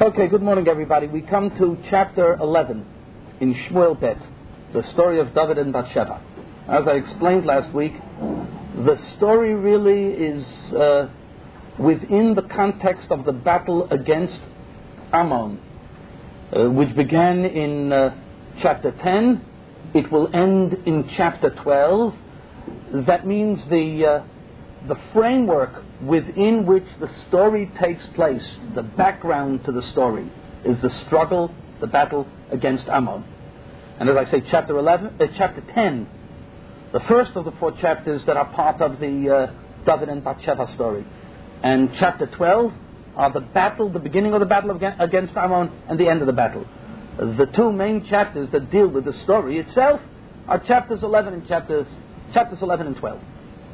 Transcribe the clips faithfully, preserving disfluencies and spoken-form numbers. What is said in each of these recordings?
Okay, good morning, everybody. We come to chapter eleven in Shmuel Bet, the story of David and Bathsheba. As I explained last week, the story really is uh, within the context of the battle against Ammon, uh, which began in uh, chapter ten. It will end in chapter twelve. That means the uh, the framework within which the story takes place, the background to the story, is the struggle, the battle against Ammon. And as I say, chapter eleven, uh, chapter ten, the first of the four chapters that are part of the uh, David and Bathsheba story, and chapter twelve are the battle, the beginning of the battle against Ammon and the end of the battle. The two main chapters that deal with the story itself are chapters eleven and chapters chapters eleven and twelve.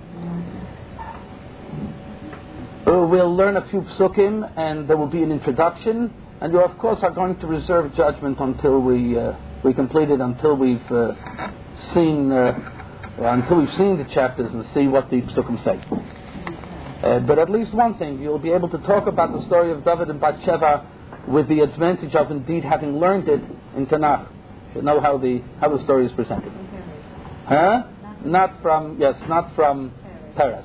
Uh, we'll learn a few psukim, and there will be an introduction, and you, of course, are going to reserve judgment until we uh, we complete it, until we've uh, seen uh, until we've seen the chapters and see what the psukim say. Uh, but at least one thing, you'll be able to talk about the story of David and Bathsheba with the advantage of indeed having learned it in Tanakh. You should know how the how the story is presented. Huh? Not from yes, not from Paris.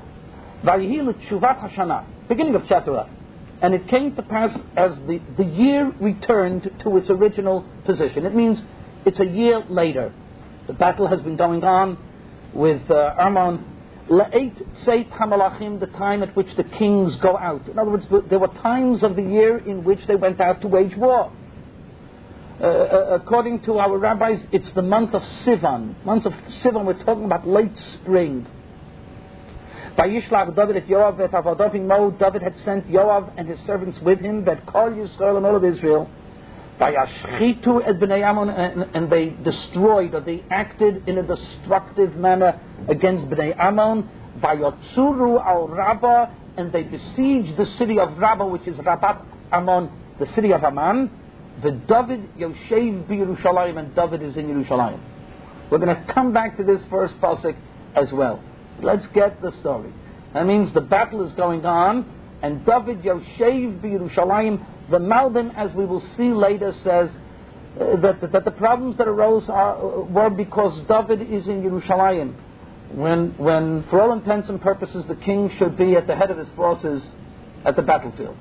Beginning of chapter eleven. And it came to pass as the, the year returned to its original position. It means it's a year later. The battle has been going on with uh, Ammon. La'et Seit HaMalachim, the time at which the kings go out. In other words, there were times of the year in which they went out to wage war. Uh, uh, according to our rabbis, it's the month of Sivan. Month of Sivan, we're talking about late spring. Vayishlach David et Yoav et Avadov Mo. David had sent Yoav and his servants with him, that Kol Yisrael and all of Israel. Vayashchitu et Bnei Ammon, and they destroyed, or they acted in a destructive manner against Bnei Ammon. Vayotzuru al Rabbah, and they besieged the city of Rabbah, which is Rabbat Ammon, the city of Ammon. The David Yoshev b'Yerushalayim, and David is in Yerushalayim. We're going to come back to this first pasuk as well. Let's get the story. That means the battle is going on, and David Yoshev b'Yerushalayim. The Malbim, as we will see later, says uh, that, that the problems that arose are, were because David is in Yerushalayim, when, when, for all intents and purposes, the king should be at the head of his forces at the battlefield.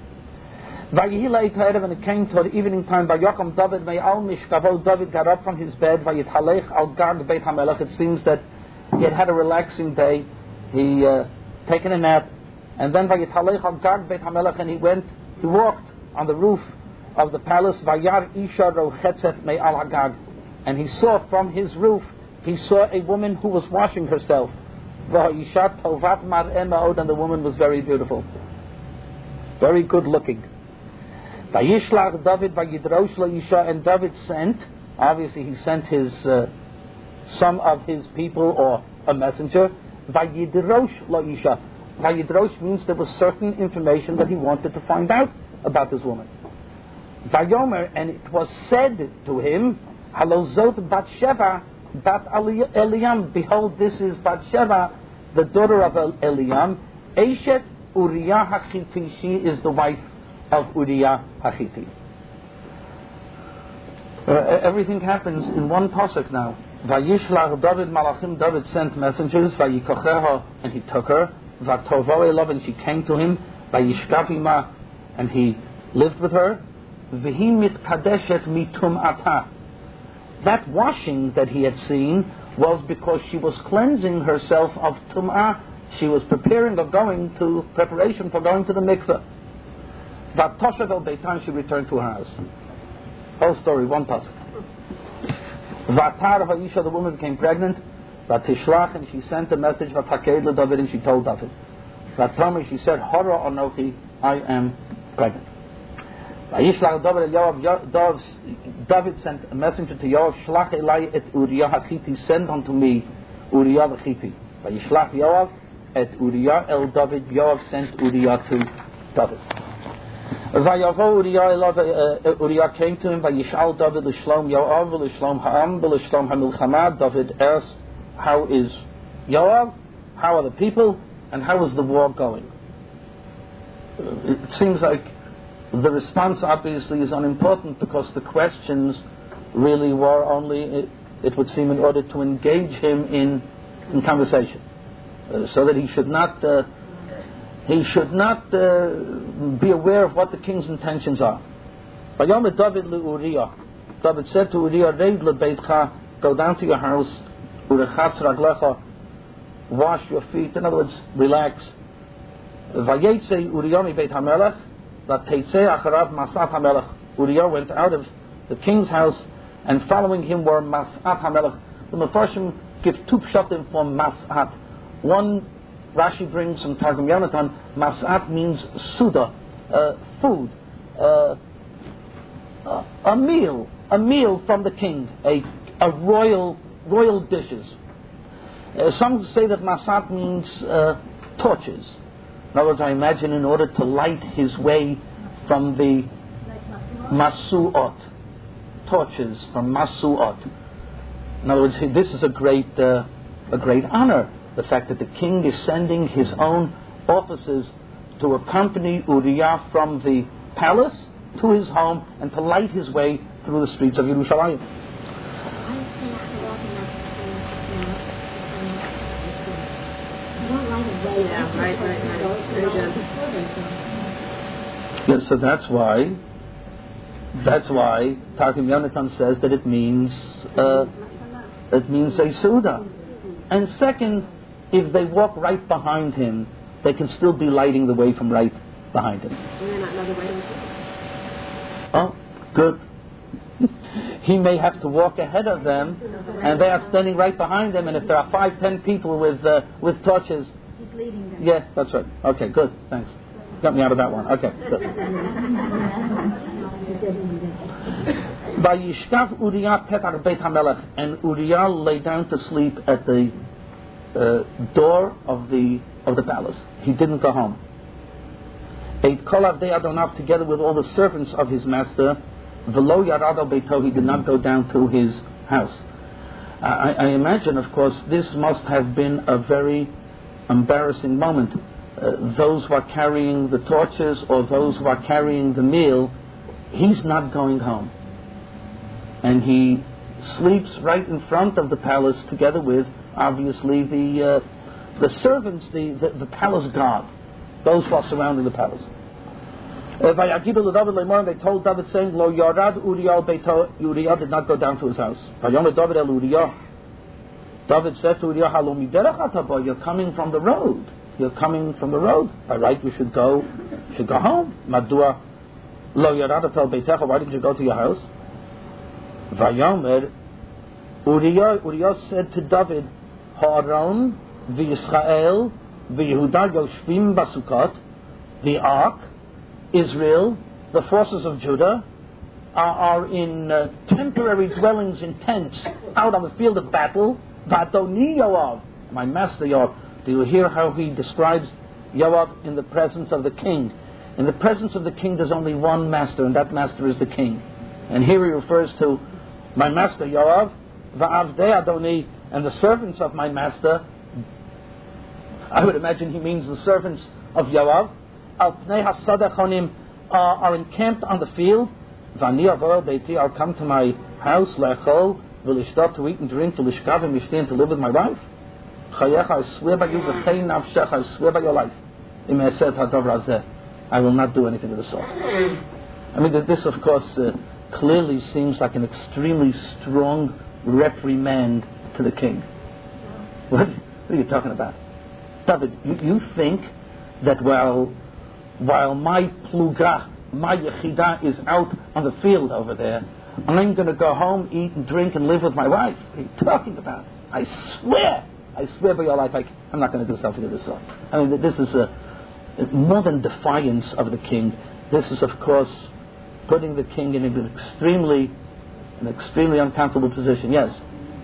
When it came toward evening time, Vayokam David me'al mishkavo, David got up from his bed. Vayithalech al gard beit hamelech. It seems that he had had a relaxing day. He uh, taken a nap, and then Vayithalech al gard beit hamelech, and he went. He walked on the roof of the palace. Vayar isha rochetzet me'al hagag, and he saw from his roof. He saw a woman who was washing herself. Vayishat tovat mar'eh ma'od, and the woman was very beautiful, very good looking. Vayishlach David vayidrosh la'isha, and David sent, obviously he sent his uh, some of his people or a messenger. Vayidrosh la'isha. Vayidrosh means there was certain information that he wanted to find out about this woman. Vayomer, and it was said to him, Halozot Bathsheba bat Eliam. Behold, this is Bathsheba, the daughter of Eliam. Eshet Uriah Hachiti. She is the wife of Uriah Hachiti. Uh, everything happens in one pasuk now. Vayishlach David Malachim. David sent messengers. Vayikocheha, and he took her. Vatovo Elav, and she came to him. Vayishkavima, and he lived with her. V'hi mitkadeshet mitum ata. That washing that he had seen was because she was cleansing herself of tum'ah. She was preparing or going to preparation for going to the mikveh. Vatoshev el beitan, she returned to her house. Whole story, one pasuk. Vatar vayisha, the woman became pregnant. Vatishlach, and she sent a message. Vataked le David, and she told David. Vatomer, she said, Hora anochi, I am pregnant. Vayishlach David el Yoav, David sent a messenger to Yoav. Shlach elai et Uriah Hachiti, send unto me Uriah the Chiti. Vayishlach Yoav et Uriah el David. Yoav sent Uriah to David. Vayavo Uriah, Uriah came to him. Vayishal David l'shlom Yoav l'shlom ha'am l'shlom ha'milchama. David asked, how is Yoav? How are the people? And how is the war going? It seems like the response obviously is unimportant because the questions really were only, it, it would seem, in order to engage him in, in conversation, uh, so that he should not uh, he should not uh, be aware of what the king's intentions are. Vayomer David leUriah. David said to Uriah, Reid lebeitcha, go down to your house, urechatz raglecha, wash your feet. In other words, relax. Vayetze Uriah mi beit hamelech, vateitzeh acharav masat hamelech. Uriah went out of the king's house, and following him were masat hamelech. The Mefarshim give two pshatim for masat. One, Rashi brings from Targum Yonatan, masat means suda, uh, food, uh, uh, a meal, a meal from the king, a, a royal, royal dishes. Uh, some say that masat means uh, torches. In other words, I imagine in order to light his way from the masuot, torches from masuot. In other words, this is a great, uh, a great honor. The fact that the king is sending his own officers to accompany Uriah from the palace to his home and to light his way through the streets of Yerushalayim. Yeah, right, right, right. Yeah, so that's why, that's why Targum Yonatan says that it means, uh, it means a Suda. And second, if they walk right behind him, they can still be lighting the way from right behind him. Oh, good. He may have to walk ahead of them, and they are standing right behind him. And if there are five, ten people with uh, with torches, he's leading them. Yeah, that's right. Okay, good. Thanks. Got me out of that one. Okay, good. Vayishkav Uriah petach beit hamelech, and Uriah lay down to sleep at the uh, door of the of the palace. He didn't go home. Eit kol avdei Adonav, together with all the servants of his master. V'lo yarad al beito, he did not go down to his house. I, I imagine, of course, this must have been a very embarrassing moment. Uh, those who are carrying the torches or those who are carrying the meal, he's not going home. And he sleeps right in front of the palace together with, obviously, the uh, the servants, the, the, the palace guard, those who are surrounding the palace. Uh, they told David, saying, Lo yarad Uriah beito, Uriah did not go down to his house. Vayomer David el Uriah. David said to Uriah, Halo miderech atabo, you're coming from the road. You're coming from the road. By right, you should go, should go home. Madua lo yarad atal beitecha, why didn't you go to your house? Vayomer Uriah, Uriah said to David, Ha'aron v'Yisrael v'Yehuda yoshvim basukot, the ark, Israel, the forces of Judah, are, are in uh, temporary dwellings in tents out on the field of battle. V'adoni Yoav, my master Yoav. Do you hear how he describes Yoav in the presence of the king? In the presence of the king, there's only one master, and that master is the king. And here he refers to my master Yoav, Va'avdei Adoni, and the servants of my master. I would imagine he means the servants of Yoav. Al pnei hasadechonim are encamped on the field. Vani avor beiti, I'll come to my house, lechol, v'lishtot, to eat and drink, v'lishkav v'mishti, to live with my wife. Chayecha, I swear by you, v'chei nafshecha, I swear by your life. Im esed hadav razeh, I will not do anything of the sort. I mean, this, of course, uh, clearly seems like an extremely strong reprimand to the king. What, what are you talking about? David, you, you think that while while my pluga, my yechida is out on the field over there, I'm going to go home, eat and drink and live with my wife? What are you talking about? I swear, I swear by your life, I, I'm not going to do something of this sort. I mean, this is a, more than defiance of the king. This is, of course, putting the king in an extremely, an extremely uncomfortable position. Yes.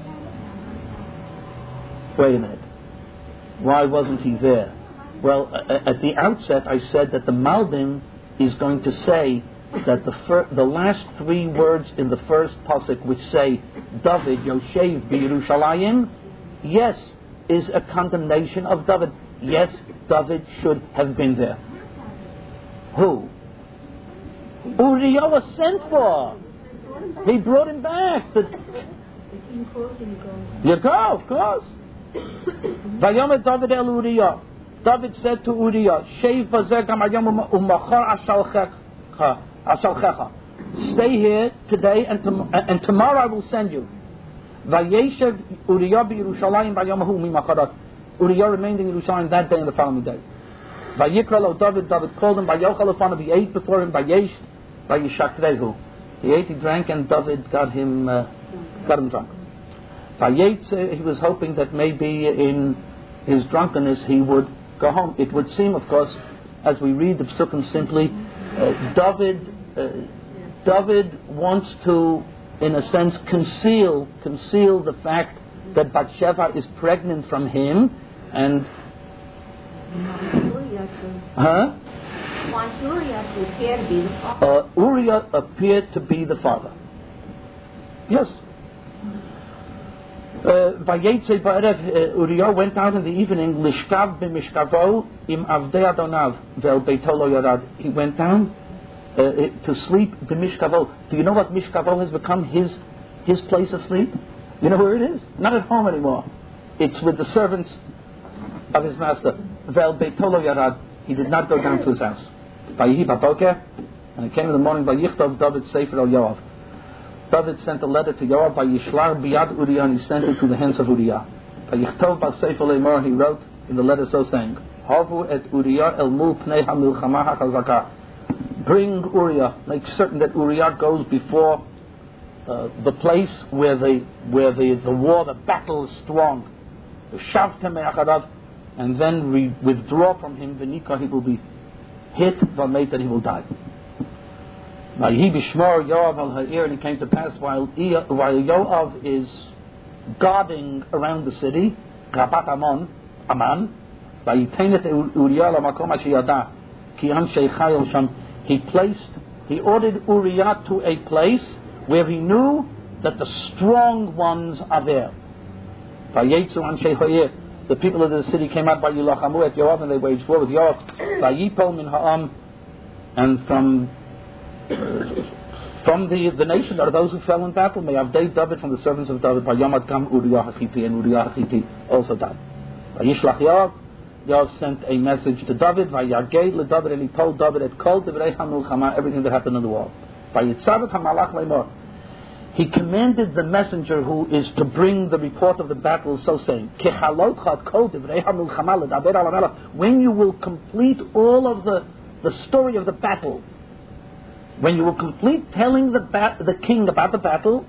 Wait a minute. Why wasn't he there? Well, at the outset, I said that the Malbim is going to say that the fir- the last three words in the first pasuk, which say David Yoshev b'Yerushalayim, yes, is a condemnation of David. Yes, David should have been there. Who? Uriah was sent for. He brought him back. The, you go, of course. Vayomer David el Uriah. David said to Uriah, Sheiv bazeh gam hayom umachar ashalchecha. Stay here today, and, tom- and tomorrow I will send you. Vayeshev Uriah b'Yerushalayim vayom hu mimacharat. Uriah remained in Yerushalayim that day and the following day. Vayikra lo David. David called him. Vayochel upon him. He ate before him. Vayesh vayishakrehu. He ate, he drank, and David got him uh, got him drunk. Vayetze, he was hoping that maybe in his drunkenness he would go home. It would seem, of course, as we read the psukim simply, uh, David uh, David wants to, in a sense, conceal conceal the fact that Bathsheba is pregnant from him, and huh? Wants Uriah to appear to be the father. Uh, Uriah appeared to be the father. Yes. Vayetze ba'erev, Uriah went out in the evening. Lishkav b'mishkavo im avdei Adonav ve'el beito lo yarad. He went down uh, to sleep b'mishkavo. Do you know what mishkavo has become? His his place of sleep. You know where it is? Not at home anymore. It's with the servants of his master. Ve'el beito lo yarad. He did not go down to his house. Vayihi b'boker, and it came in the morning. Vayichtov David sefer el Yoav. David sent a letter to Yoav by Yishlar biyad Uriah, and he sent it to the hands of Uriah. By Yichtov bas sefer leimor, he wrote in the letter so saying, Havu et Uriah el mul pnei hamilchama hachazaka. Bring Uriah, make certain that Uriah goes before uh, the place where the where the, the war, the battle is strong. Shavtem me'achadav, and then we withdraw from him. V'nika, he will be hit, v'meit, and he will die. He bishmor Yoav al ha'ir, and it came to pass while while Yoav is guarding around the city, Rabat Amon, Aman, he placed, he ordered Uriah to a place where he knew that the strong ones are there. The people of the city came out by Yilachamu at Yoav, and they waged war with Yoav. And from From the, the nation are those who fell in battle. May have David from the servants of David. Yomad Kam Uriah Hachiti, and Uriah Hachiti also died. Vayishlach Yoav. Yoav sent a message to David. Vayaged le David, and he told David at Kol Divrei HaMilchama, everything that happened in the war. Vayitzavet HaMalach Leimor. He commanded the messenger who is to bring the report of the battle, so saying, Kechalotcha Kol Divrei HaMilchama ledaber al HaMelech. When you will complete all of the the story of the battle. When you will complete telling the bat- the king about the battle,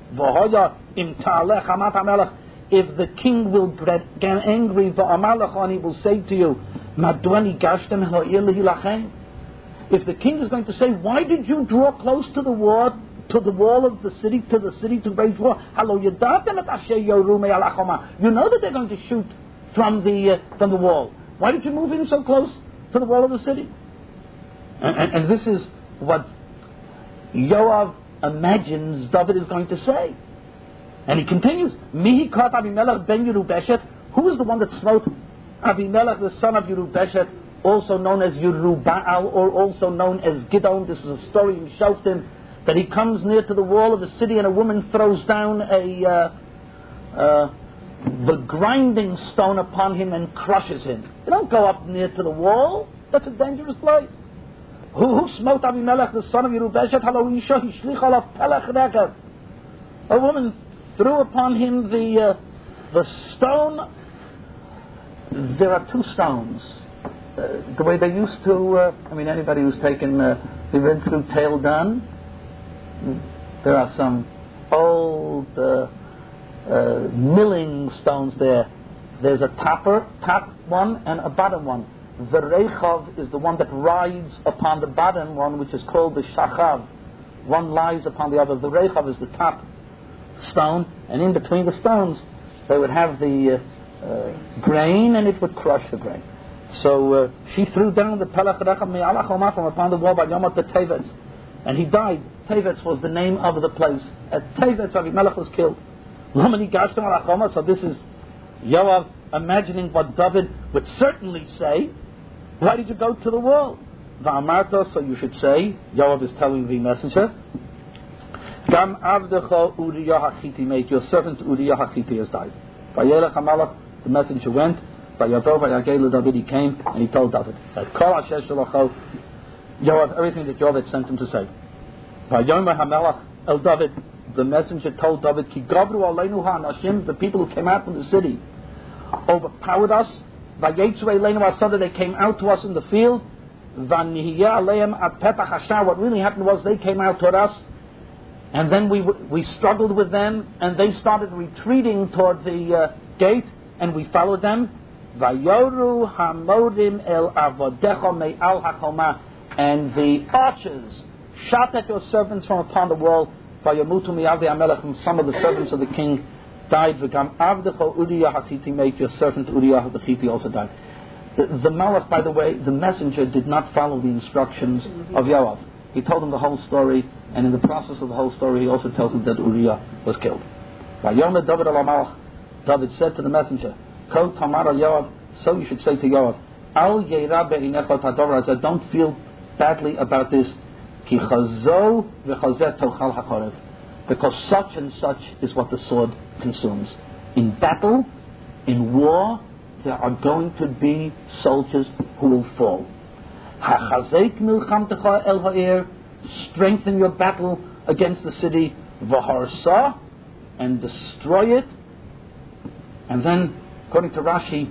if the king will get angry, and he will say to you, if the king is going to say, why did you draw close to the wall, to the wall of the city, to the city to wage war? You know that they're going to shoot from the uh, from the wall. Why did you move in so close to the wall of the city? And, and, and this is what Yoav imagines David is going to say. And he continues, Mihi Kat Abimelech ben Yerubeshet. Who is the one that smote Abimelech, the son of Yerubeshet, also known as Yerubaal, or also known as Gidon? This is a story in Shoftim, that he comes near to the wall of the city and a woman throws down a uh, uh, the grinding stone upon him and crushes him. You don't go up near to the wall. That's a dangerous place. Who, who smote Abimelech, the son of Yerubeshet? Halo Isha Hishlich alav pelech rekev. A woman threw upon him the uh, the stone. There are two stones. Uh, the way they used to. Uh, I mean, anybody who's taken, uh, we went through Tail Gun. There are some old uh, uh, milling stones there. There's a topper, top one, and a bottom one. The Rechav is the one that rides upon the bottom one, which is called the Shachav. One lies upon the other. The Rechav is the top stone, and in between the stones, they would have the uh, uh, grain, and it would crush the grain. So uh, she threw down the Pelach Rechav Me'alach from upon the wall by Yomat the Tevetz, and he died. Tevetz was the name of the place. At Tevetz, Abimelech was killed. So this is Yoav imagining what David would certainly say. Why did you go to the wall? va'amarta, so you should say, Yoav is telling the messenger, Gam avdecha Uriah HaChiti, mate, your servant Uriah HaChiti has died. Vayelech HaMalach, the messenger went, Vayadov Vayagelu David, he came, and he told David, that Kol Asher Shalacho, Yoav, everything that Yoav had sent him to say. Vayomer HaMelach El David, the messenger told David, Ki Gavru Aleinu HaAnashim, the people who came out from the city, overpowered us. Vayetzu Aleinu HaSada, they came out to us in the field. Vanihiyah Aleim Ad Petach Hashar, what really happened was they came out toward us, and then we we struggled with them, and they started retreating toward the uh, gate, and we followed them. Vayoru Hamodim El Avodecha Me'al HaChoma, and the archers shot at your servants from upon the wall. Vayamutu Mi'avdi HaMelech, and some of the servants of the king died. V'gam Avdecha Uriah HaChiti, mate, your servant Uriah HaChiti also died. The, the Malach, by the way, the messenger did not follow the instructions of Yoav. He told him the whole story, and in the process of the whole story, he also tells him that Uriah was killed. Vayomer David al Malach, David said to the messenger, Kol Tamar al Yoav, so you should say to Yoav, Al Yeira Be'inecha Tador, I said, don't feel badly about this, Ki Chazo V'Chazet Tochal HaChorev, because such and such is what the sword consumes. In battle, in war, there are going to be soldiers who will fall. Hachazek milchamtecha el ha'ir, strengthen your battle against the city, v'harsa, and destroy it. And then, according to Rashi,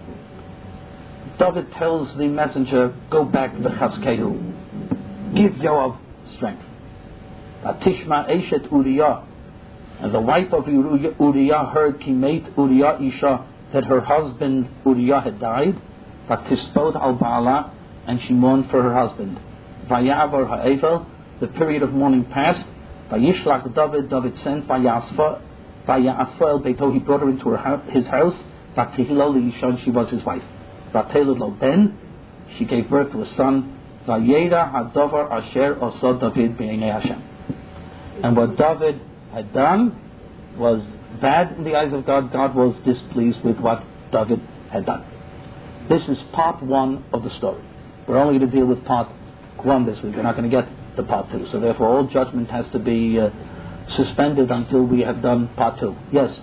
David tells the messenger, go back v'chazkehu, give Yoav strength. Atishma eshet Uriah, and the wife of Uriah heard ki mate Uriah Isha, that her husband Uriah had died, Vatispod al Baala, and she mourned for her husband. Vayavar ha'evel, the period of mourning passed. Vayishlach David, David sent Vayasfa, Vayasfa el Beito, he brought her into her house, his house. Vatihilo li'isha, she was his wife. Vatelud lo ben, she gave birth to a son. Vayera hadavar asher osod David be'enei Hashem. And what David had done was bad in the eyes of God. God was displeased with what David had done. This is part one of the story. We're only going to deal with part one this week. We're not going to get to part two. So therefore all judgment has to be uh, suspended until we have done part two. Yes?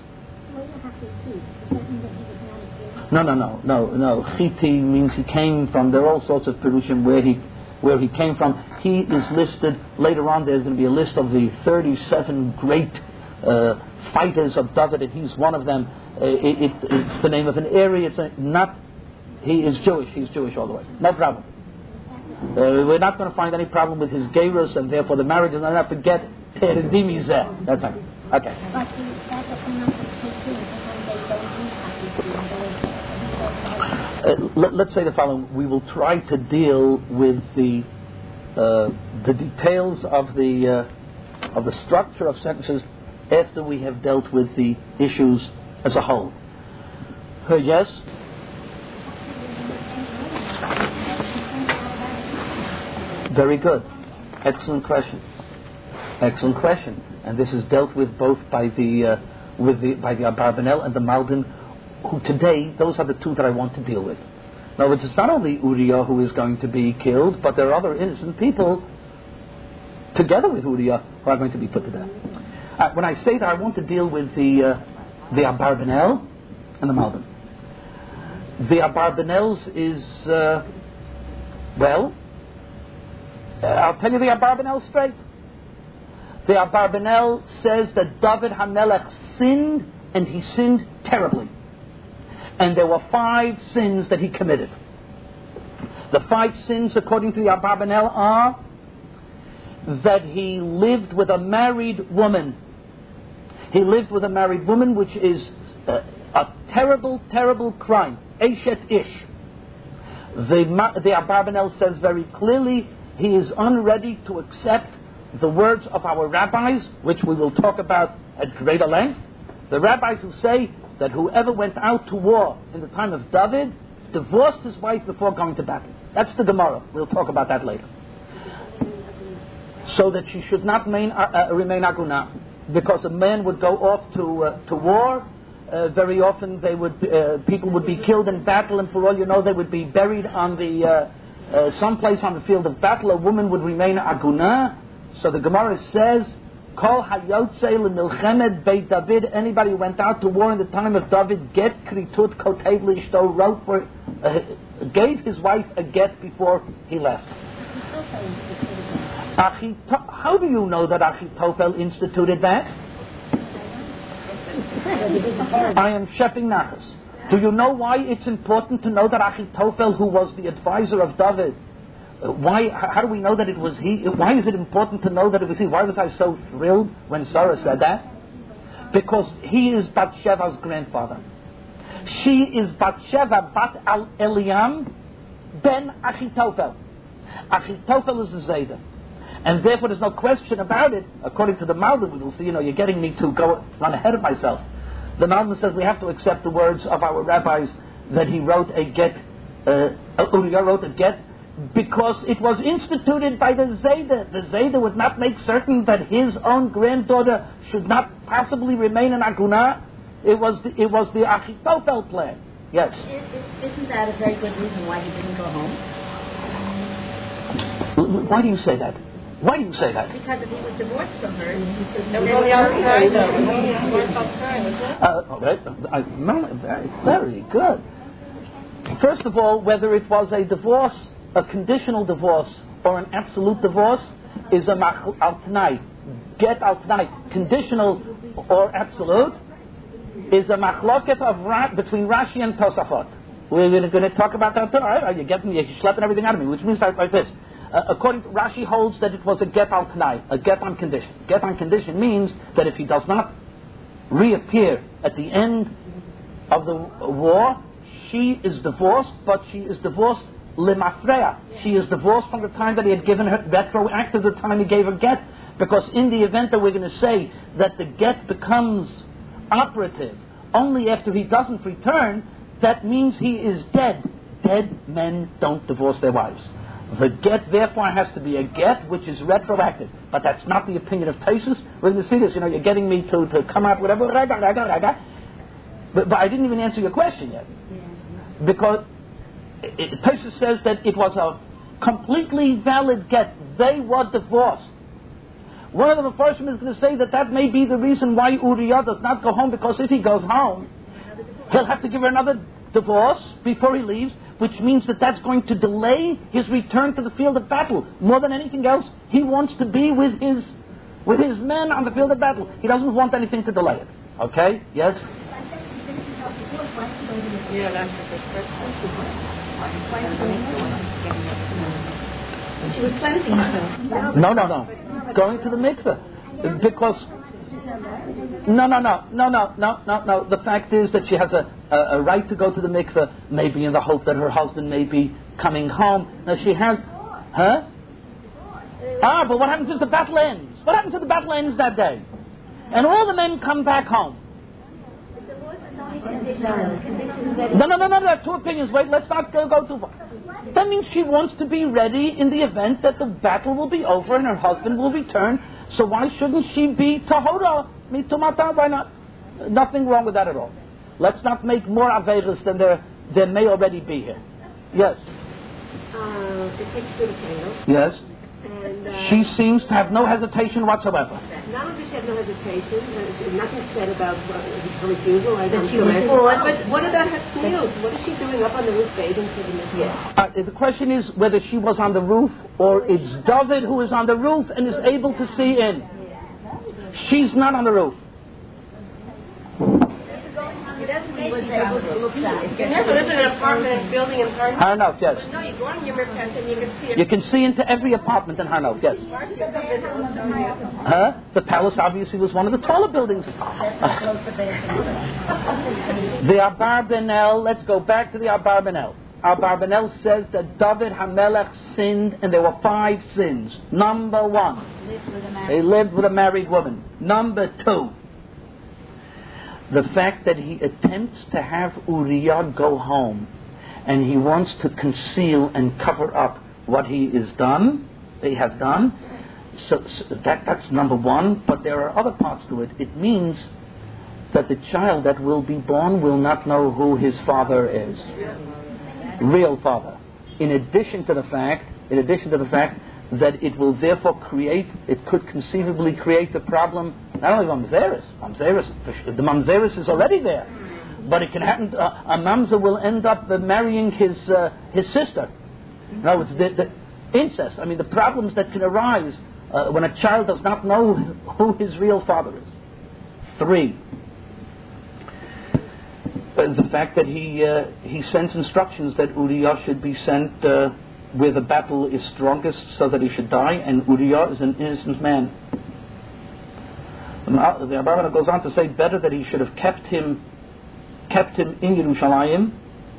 No, no, no, no, no. Chiti means he came from, there are all sorts of Perushim where he where he came from. He is listed, later on there's going to be a list of the thirty-seven great uh, fighters of David, and he's one of them. Uh, it, it, it's the name of an area. It's a, not. He is Jewish. He's Jewish all the way. No problem. Uh, we're not going to find any problem with his gerus, and therefore the marriage is not enough to get teredimi zeh. That's right. Okay. Uh, let, let's say the following. We will try to deal with the uh, the details of the uh, of the structure of sentences after we have dealt with the issues as a whole. Uh, yes? Very good. Excellent question. Excellent question. And this is dealt with both by the uh, with the by the Abarbanel and the Malbim, who today, those are the two that I want to deal with. In other words, it's not only Uriah who is going to be killed, but there are other innocent people together with Uriah who are going to be put to death. Uh, when I say that, I want to deal with the uh, the Abarbanel and the Malbim. The Abarbanels is, uh, well, uh, I'll tell you the Abarbanel straight. The Abarbanel says that David HaMelech sinned, and he sinned terribly. And there were five sins that he committed. The five sins, according to the Abarbanel, are that he lived with a married woman. He lived with a married woman, which is uh, a terrible, terrible crime. Eshet Ish. The, the Abarbanel says very clearly he is unready to accept the words of our rabbis, which we will talk about at greater length. The rabbis who say that whoever went out to war in the time of David divorced his wife before going to battle. That's the Gemara. We'll talk about that later. So that she should not main, uh, uh, remain aguna, because a man would go off to uh, to war. Uh, very often, they would uh, people would be killed in battle, and for all you know, they would be buried on the uh, uh, someplace on the field of battle, a woman would remain aguna. So the Gemara says, Kol hayotze l'milchemet beit David. Anybody who went out to war in the time of David, get kritut kotev l'ishto, wrote for, uh, gave his wife a get before he left. Achito- How do you know that Achitophel instituted that? I am Sheping Nachas. Do you know why it's important to know that Achitophel, who was the advisor of David, uh, why? How do we know that it was he? Why is it important to know that it was he? Why was I so thrilled when Sarah said that? Because he is Bathsheba's grandfather. She is Bathsheba Bat Al Eliam ben Achitophel. Achitophel is the Zayda. And therefore there's no question about it. According to the Malbim, we will see, you know, you're getting me to go run ahead of myself. The Malbim says we have to accept the words of our rabbis that he wrote a get, uh, Uriah wrote a get, because it was instituted by the Zayda. The Zayda would not make certain that his own granddaughter should not possibly remain in Aguna. It was the, it was the Achitophel plan. Yes? Isn't that a very good reason why he didn't go home? Why do you say that? Why do you say that? Because if he was divorced from her, he could It was only outside, though. It was only outside, wasn't it? Uh, all right. I, very, very good. First of all, whether it was a divorce, a conditional divorce, or an absolute divorce, is a machl al tnai. Get al tnai. Conditional or absolute is a machloket of Ra- between Rashi and Tosafot. We're going to talk about that too. All right? You're getting, you're schlepping everything out of me, which means like, like this. Uh, according to Rashi holds that it was a get al tnai, a get on condition. Get on condition means that if he does not reappear at the end of the war, she is divorced, but she is divorced limafreya. She is divorced from the time that he had given her, retroactive to the time he gave her get, because in the event that we're going to say that the get becomes operative only after he doesn't return, that means he is dead. Dead men don't divorce their wives. The get, therefore, has to be a get which is retroactive. But that's not the opinion of Taisus. We're going to see this. You know, you're getting me to, to come out whatever. Raga, raga, raga. But, but I didn't even answer your question yet. Because it, Taisus says that it was a completely valid get. They were divorced. One of the Mepharshim is going to say that that may be the reason why Uriah does not go home, because if he goes home, he'll have to give her another divorce before he leaves, which means that that's going to delay his return to the field of battle. More than anything else, he wants to be with his with his men on the field of battle. He doesn't want anything to delay it. Okay? Yes? Yeah, that's the first question. She was cleansing herself. No, no, no. Going to the mikveh. Because... No, no, no, no, no, no, no, no. The fact is that she has a, a, a right to go to the mikveh, maybe in the hope that her husband may be coming home. Now she has... Huh? Ah, but what happens if the battle ends? What happens if the battle ends that day? And all the men come back home. No, no, no, no, there are two opinions. Wait, let's not go, go too far. That means she wants to be ready in the event that the battle will be over and her husband will return. So why shouldn't she be tahora? Mitumata, why not? Nothing wrong with that at all. Let's not make more aveirus than there, there may already be here. Yes? Uh, it takes two to tango. Yes? And, uh, She seems to have no hesitation whatsoever. not only does she have no hesitation, uh, she, nothing said about uh, her refusal. I That don't she feel was it. bored. But what about her skills? What is she doing up on the roof bathing for the next Yeah. Uh, the question is whether she was on the roof or it's David who is on the roof and is able to see in. She's not on the roof. He doesn't say she's able to look out. You never live in an apartment building in Harnow. Harnof, yes. No, you go on your mirror and you can see it. You can see into every apartment in Harnof, yes. Huh? The palace obviously was one of the taller buildings. The Abarbanel, let's go back to the Abarbanel. Abarbanel says that David HaMelech sinned, and there were five sins. Number one, he lived with a married woman. Number two, the fact that he attempts to have Uriah go home, and he wants to conceal and cover up what he is done, he has done. So, so that that's number one. But there are other parts to it. It means that the child that will be born will not know who his father is. Real father. in addition to the fact, in addition to the fact that it will therefore create, it could conceivably create the problem, not only mamzeris, mamzeris, the mamzeris is already there, but it can happen, uh, a mamzer will end up uh, marrying his uh, his sister. No, it's the, the incest. I mean, the problems that can arise uh, when a child does not know who his real father is. Three, uh, the fact that he uh, he sends instructions that Uriah should be sent uh, where the battle is strongest, so that he should die, and Uriah is an innocent man. The Abarbanel goes on to say, better that he should have kept him, kept him in Yerushalayim,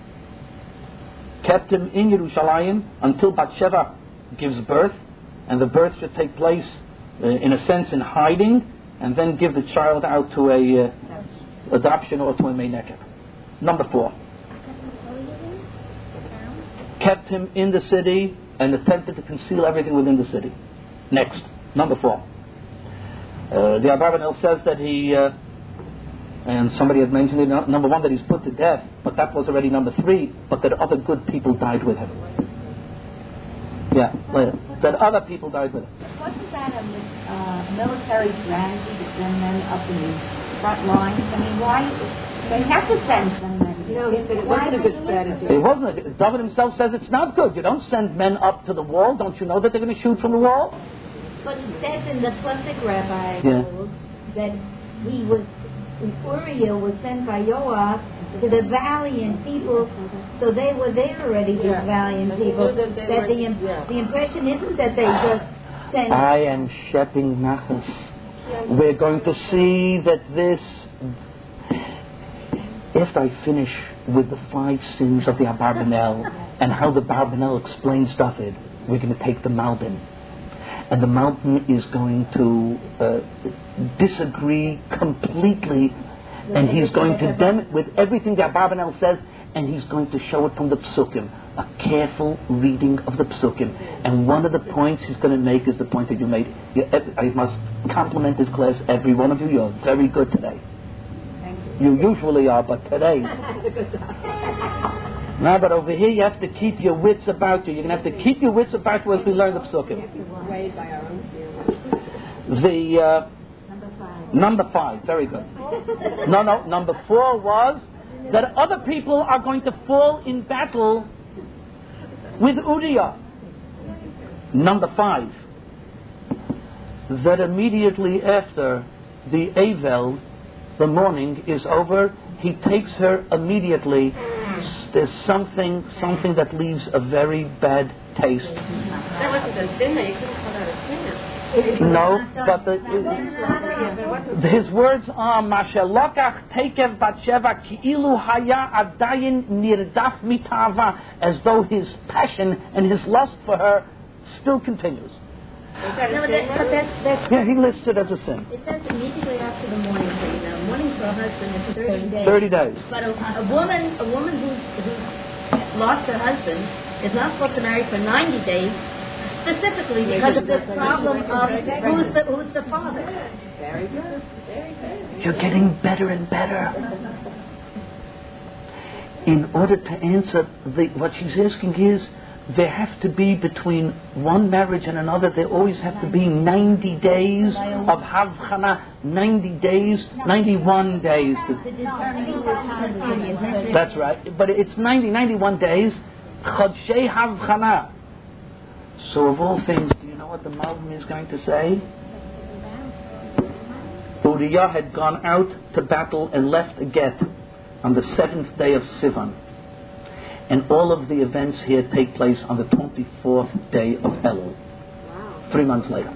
kept him in Yerushalayim until Bathsheba gives birth, and the birth should take place, uh, in a sense, in hiding, and then give the child out to a uh, adoption or to a meinekeb. Number four. Kept him in the city and attempted to conceal everything within the city. Next, number four. Uh, the Abarbanel says that he, uh, and somebody had mentioned it, number one, that he's put to death, but that was already number three, but that other good people died with him. Yeah, later. That other people died with him. Wasn't that a uh, military strategy to send men up in the front lines? I mean, why? They have to send some men. No, he said it wasn't a good strategy. It wasn't. A, David himself says it's not good. You don't send men up to the wall. Don't you know that they're going to shoot from the wall? But it says in the Plastic Rabbi Yeah. that he was, Uriah was sent by Yoav to the valiant people, so they were there already, these Yeah. valiant And he people. knew that they That were- the, im- yeah. the impression isn't that they just sent... I am shepping nachas. We're going to see that this, after I finish with the five sins of the Abarbanel and how the Abarbanel explains David, we're going to take the Malbim. And the Malbim is going to uh, disagree completely, and he's going to dem with everything the Abarbanel says, and he's going to show it from the Psukim, a careful reading of the Psukim. And one of the points he's going to make is the point that you made. You, I must compliment this class, every one of you. You're very good today. You usually are, but today. No, but over here you have to keep your wits about you. You're going to have to keep your wits about you as we learn the Psukim. Weighed by our own feelings. The uh, Number five. number five, very good. No, no, number four was that other people are going to fall in battle with Uriah. Number five, that immediately after the Avel, the mourning is over, he takes her immediately. There's something, something that leaves a very bad taste. That wasn't a sinner. You couldn't call that a sinner. No, but the, Yeah, but it wasn't. his words are Mashelokach tekev batsheva ki'ilu haya adayin nirdaf mitava, as though his passion and his lust for her still continues. Was that No, a but, that, but sinner? that's, that's, Yeah, he lists it as a sin. it says immediately after the mourning period. Now, mourning for a husband is thirty days. Thirty days. But a, a woman, a woman who's, who's lost her husband is not supposed to marry for ninety days, specifically because of this problem of who's the, who's the father. Very good. Very good. You're getting better and better. In order to answer the, what she's asking is, there have to be between one marriage and another, there always have to be ninety days of havchana, ninety days, ninety-one days. To determine who is time period. That's right. But it's ninety, ninety-one days, chodshei havchana. So of all things, do you know what the Malbim is going to say? Uriah had gone out to battle and left a get on the seventh day of Sivan. And all of the events here take place on the twenty-fourth day of Elul, Wow. three months later.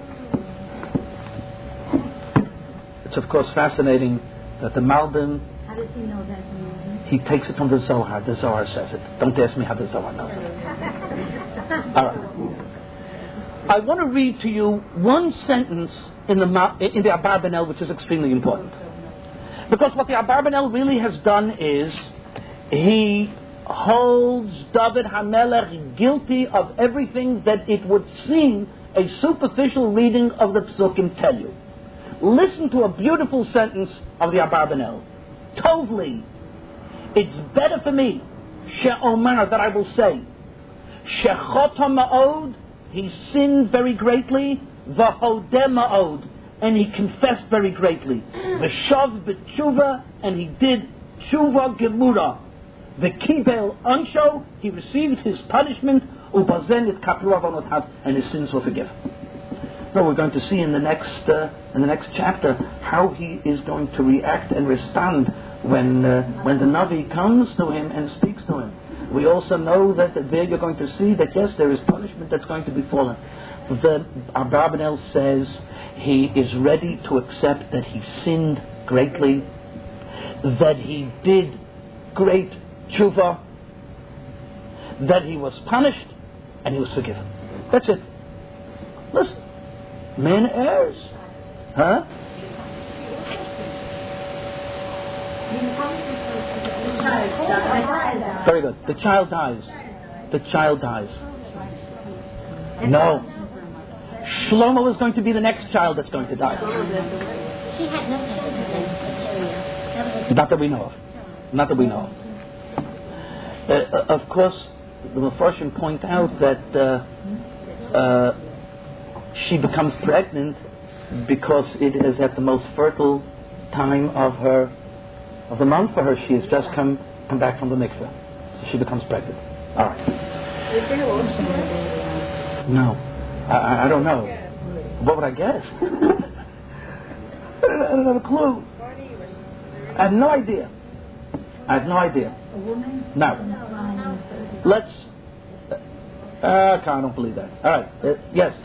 It's of course fascinating that the Malbim, How does he know that? he takes it from the Zohar. The Zohar says it. Don't ask me how the Zohar knows it. All right. I want to read to you one sentence in the Ma- in the Abarbanel, which is extremely important, because what the Abarbanel really has done is he holds David HaMelech guilty of everything that it would seem a superficial reading of the Psukim tell you. Listen to a beautiful sentence of the Abarbanel. Tovli, it's better for me, she'omar, that I will say, Shechota ma'od, he sinned very greatly. V'hodeh ma'od, and he confessed very greatly. V'shav b'tshuva, and he did tshuva gemura. V'kibel ansho, he received his punishment. Ubazen it kapru avonotav, and his sins were forgiven. Now we're going to see in the next uh, in the next chapter how he is going to react and respond when uh, when the Navi comes to him and speaks to him. We also know that there you're going to see that yes, there is punishment that's going to befall him. The Abarbanel says he is ready to accept that he sinned greatly, that he did great tshuva, that he was punished, and he was forgiven. That's it. Listen, man errs, huh? Very good. The child dies. The child dies. No. Shlomo is going to be the next child that's going to die. She had no children. Not that we know of. Not that we know of. Uh, of course, the Mefarshim point out that uh, uh, she becomes pregnant because it is at the most fertile time of her of the month for her. She has just come come back from the mikveh, so she becomes pregnant. All right. No, I, I don't know. What would I guess? I, don't, I don't have a clue. I have no idea. I have no idea. A woman? Now, let's. Uh, okay, I don't believe that. All right. Uh, yes.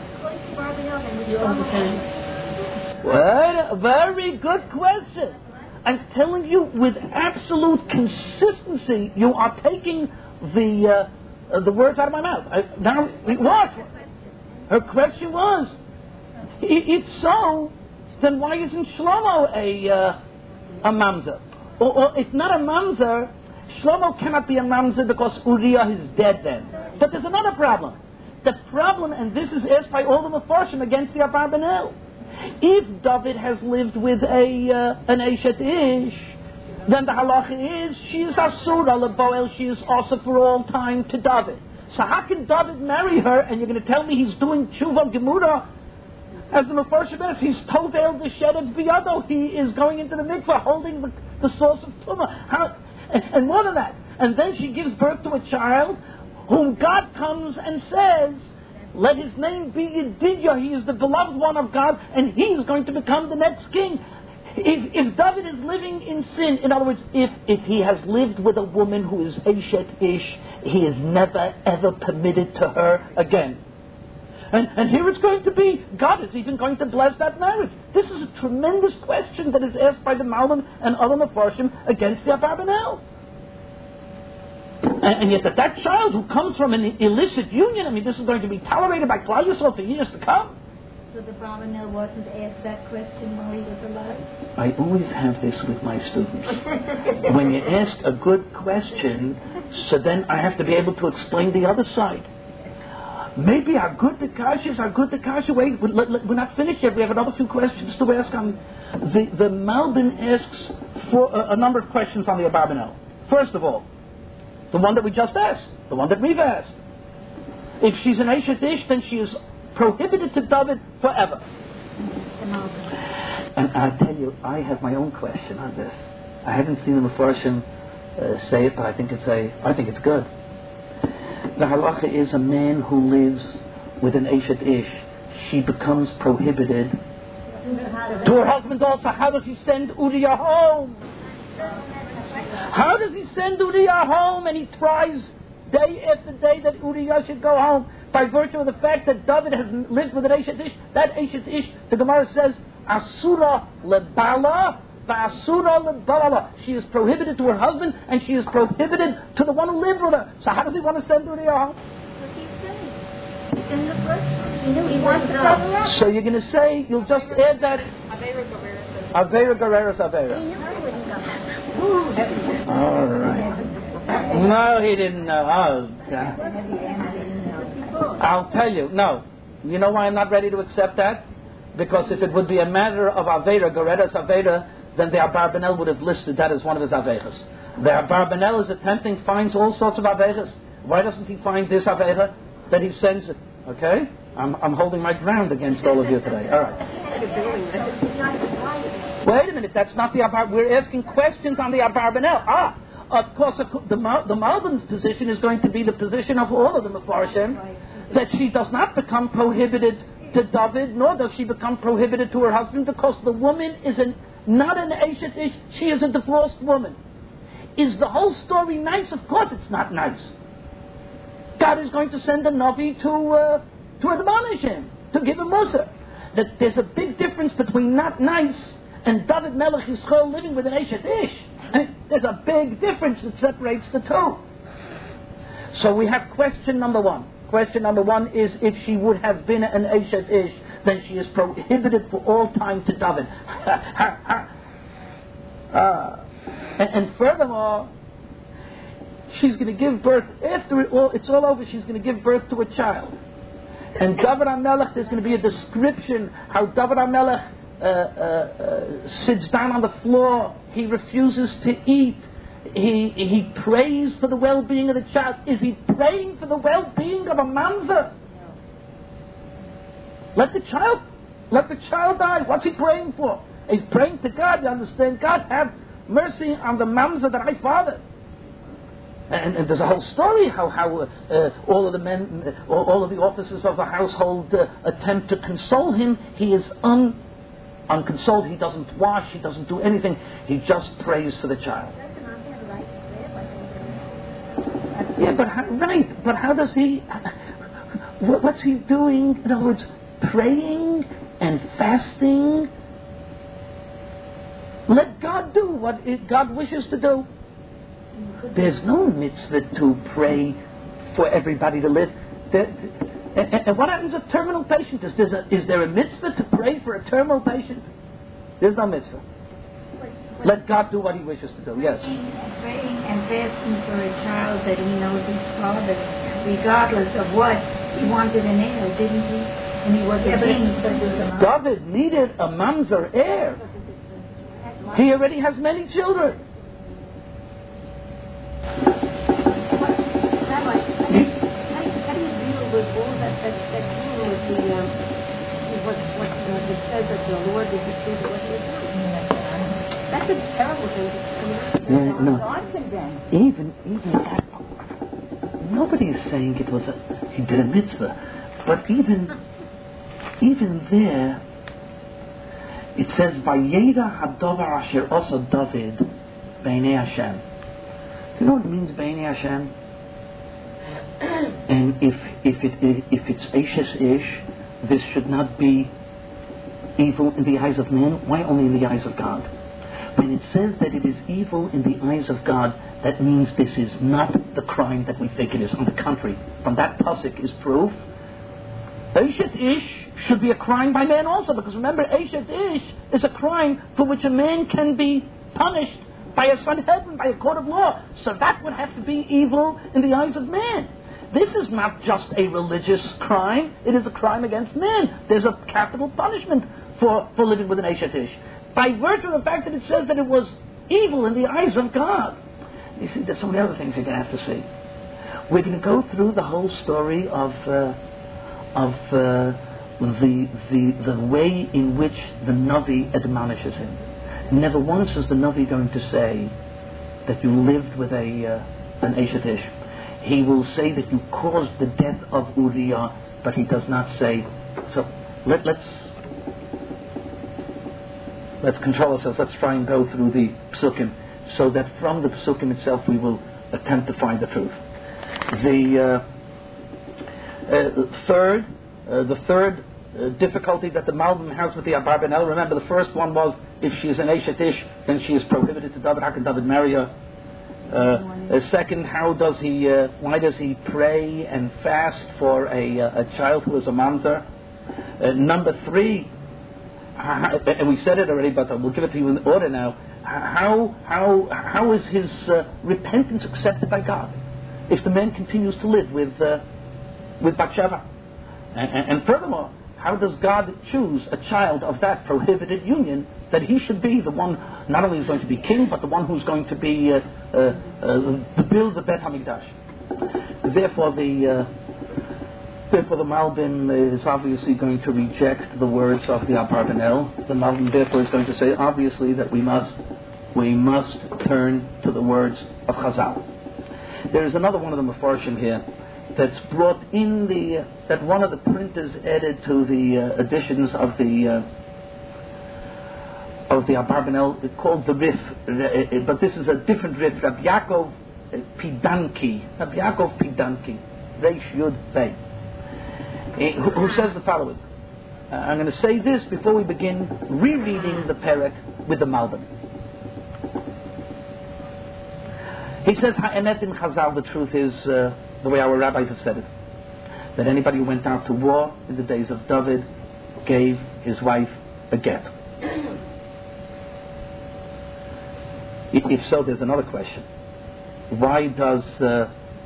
Well, very good question. I'm telling you with absolute consistency, you are taking the uh, uh, the words out of my mouth. I, now, what? Her question was, if so, then why isn't Shlomo a uh, a mamzer? Or, or if not a mamzer, Shlomo cannot be a mamzer because Uriah is dead then. But there's another problem. The problem, and this is asked by all the Mefarshim against the Abarbanel. If David has lived with a uh, an Eshet Ish, then the halacha is she is asura leboel, she is also for all time to David. So how can David marry her? And you're going to tell me he's doing tshuva gemura? As the Mefarshim says, he's tovel the sheretz biyado. He is going into the mikveh holding the, the source of tumah. How? And, and more than that, and then she gives birth to a child whom God comes and says, let his name be Yedidya. He is the beloved one of God, and he is going to become the next king. If, if David is living in sin, in other words, if, if he has lived with a woman who is Eshet Ish, he is never ever permitted to her again. And, and here it's going to be, God is even going to bless that marriage. This is a tremendous question that is asked by the Malbim and other Mefarshim against the Abarbanel. And, and yet that that child who comes from an illicit union, I mean, this is going to be tolerated by Klal Yisrael for years to come. So the Abarbanel wasn't asked that question while he was alive? I always have this with my students. When you ask a good question, so then I have to be able to explain the other side. Maybe our good the kashas are good the kasha. Wait, we're not finished yet. We have another few questions to ask on. The, the Malbim asks for a, a number of questions on the Abarbanel. First of all, the one that we just asked, the one that we've asked. If she's an Eshet Ish, then she is prohibited to David forever. And I tell you, I have my own question on this. I haven't seen the Mefarshim uh, say it, but I think it's a, I think it's good. The halacha is a man who lives with an Eshet Ish, she becomes prohibited to her husband also. How does he send Uriah home? How does he send Uriah home? And he tries day after day that Uriah should go home by virtue of the fact that David has lived with an Eshet Ish. That Eshet Ish, the Gemara says, Asura lebala, v'asura lebala. She is prohibited to her husband, and she is prohibited to the one who lived with her. So how does he want to send Uriah home? So you're going to say, you'll just add that Avera Guerreros Avera. All right. No, he didn't know. Oh, I'll tell you. No. You know why I'm not ready to accept that? Because if it would be a matter of Avera Guerreros Avera, then the Abarbanel would have listed that as one of his Averas. The Abarbanel is attempting, finds all sorts of Averas. Why doesn't he find this Avera that he sends it? Okay? I'm, I'm holding my ground against all of you today. All right. Wait a minute. That's not the Abar. We're asking questions on the Abarbanel. Ah, of course, the the, the Malbim's position is going to be the position of all of the Mefarshim, that she does not become prohibited to David, nor does she become prohibited to her husband, because the woman is an, not an Eshet Ish, she is a divorced woman. Is the whole story nice? Of course it's not nice. God is going to send a Navi to uh, to admonish him, to give him Musa. That there's a big difference between not nice and David Melech Yisrael living with an Eshet Ish. And there's a big difference that separates the two. So we have question number one. Question number one is, if she would have been an Eshet Ish, then she is prohibited for all time to David. uh, and, and furthermore, she's going to give birth, after it all, it's all over, she's going to give birth to a child. And David HaMelech, there's going to be a description how David HaMelech uh, uh, uh, sits down on the floor, he refuses to eat, he he prays for the well-being of the child. Is he praying for the well-being of a mamzer? Let the child, let the child die. What's he praying for? He's praying to God, you understand? God, have mercy on the mamzer that I fathered. And, and there's a whole story how how uh, uh, all of the men, uh, all of the officers of the household uh, attempt to console him. He is un, unconsoled. He doesn't wash. He doesn't do anything. He just prays for the child. Yeah, but how, right. But how does he? What, what's he doing? In other words, praying and fasting. Let God do what it, God wishes to do. There's no mitzvah to pray for everybody to live. There, and, and what happens to a terminal patient? Is, a, is there a mitzvah to pray for a terminal patient? There's no mitzvah. Let God do what He wishes to do. Yes. Praying and fasting for a child that he knows his father, regardless of what he wanted an heir, didn't he? And he was Yeah, a king. David needed a mamzer heir. He already has many children. Rabbi, how do you, how do you deal with all that that that deal with the um, what what uh, it says that the Lord is the truth of what He is doing? That's a terrible thing to Yeah, no. God condemned. Even even that, nobody is saying it was a he did a mitzvah, but even even there, it says Vayera Hadavar Asher Asa David Beinei Hashem. You know what it means, Beinei Hashem? And if if it if it's Eshes Ish, this should not be evil in the eyes of men. Why only in the eyes of God? When it says that it is evil in the eyes of God, that means this is not the crime that we think it is. On the contrary, from that pasuk is proof. Eshet Ish should be a crime by man also, because remember, Eshet Ish is a crime for which a man can be punished by a Sanhedrin, by a court of law. So that would have to be evil in the eyes of man. This is not just a religious crime, it is a crime against men. There's a capital punishment for, for living with an Eshet Ish. By virtue of the fact that it says that it was evil in the eyes of God. You see, there's so many other things you're going to have to see. We're going to go through the whole story of uh, of uh, the, the, the way in which the Navi admonishes him. Never once is the Navi going to say that you lived with a uh, an Eshet Ish. He will say that you caused the death of Uriah, but he does not say. So let, let's let's control ourselves. Let's try and go through the psukim, so that from the psukim itself we will attempt to find the truth. The uh, uh, third, uh, the third. Uh, difficulty that the Malbim has with the Abarbanel. Remember, the first one was, if she is an Eshet Ish, then she is prohibited to David. How can David marry her? Uh, uh, second, how does he? Uh, why does he pray and fast for a uh, a child who is a mamzer? Uh, number three, uh, and we said it already, but we'll give it to you in order now. How how how is his uh, repentance accepted by God if the man continues to live with uh, with Bathsheba? And, and, and furthermore, how does God choose a child of that prohibited union that he should be the one, not only is going to be king, but the one who's going to be uh, uh, uh, to build the Bet Hamikdash? Therefore, the uh, therefore the Malbim is obviously going to reject the words of the Abarbanel. The Malbim therefore is going to say, obviously, that we must we must turn to the words of Chazal. There is another one of the Mefarshim here that's brought in the that one of the printers added to the uh, editions of the uh, of the Abarbanel. It's called the Rif, uh, but this is a different Rif. Rabbi Yaakov Pidanki, Rabbi Yaakov Pidanki, Reish Yud Pei, who, who says the following. Uh, I'm going to say this before we begin rereading the Perek with the Malbim. He says, Ha'emet in Chazal, the truth is, uh, the way our rabbis have said it, that anybody who went out to war in the days of David gave his wife a get. If so, there's another question. Why does uh,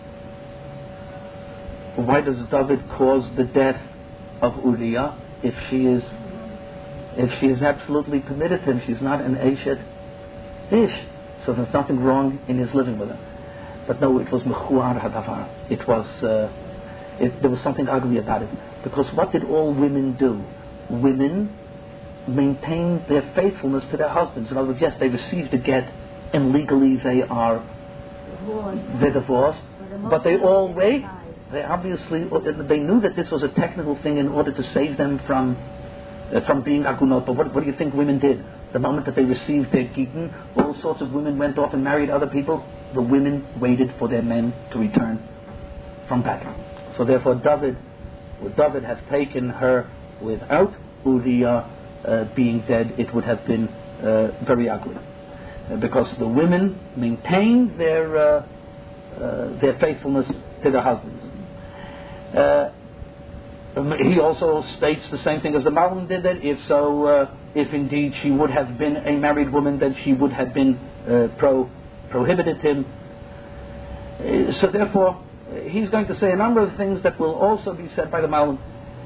why does David cause the death of Uriah if she is if she is absolutely permitted to him? She's not an Eshet Ish, so there's nothing wrong in his living with her. But no, it was mechuar hadavar. It was uh, it, there was something ugly about it, because what did all women do? Women maintained their faithfulness to their husbands. In other words, yes, they received a get, and legally they are they're divorced, but they all wait. They obviously they knew that this was a technical thing in order to save them from uh, from being agunot. But what, what do you think women did? The moment that they received their gittin, all sorts of women went off and married other people. The women waited for their men to return from battle. So therefore, David would David have taken her without Uriah uh, being dead, it would have been uh, very ugly. Because the women maintained their uh, uh, their faithfulness to their husbands. Uh, he also states the same thing as the Malbim did, that if so, uh, if indeed she would have been a married woman, then she would have been uh, pro prohibited him. Uh, so therefore, he's going to say a number of things that will also be said by the Malbim.